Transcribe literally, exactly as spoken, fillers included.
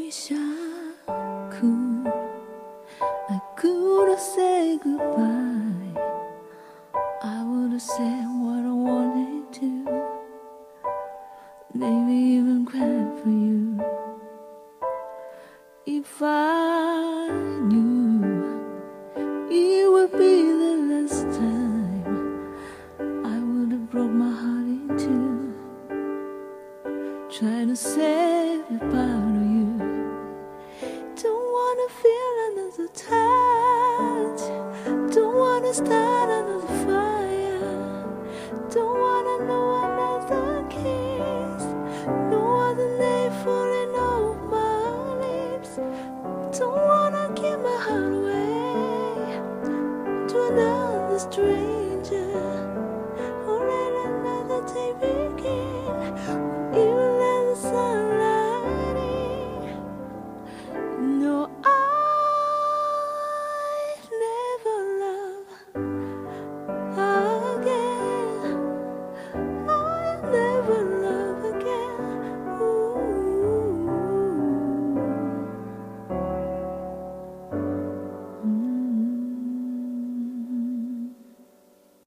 wish I could, I could have said goodbye. I would have said what I wanted to, maybe even cried for you. If I knew it would be the last time, I would have broke my heart in two, trying to save a part of you. Don't wanna feel another touch, don't wanna start another fire, don't wanna know another kiss, no other name falling off my lips. Don't wanna give my heart away to another stranger.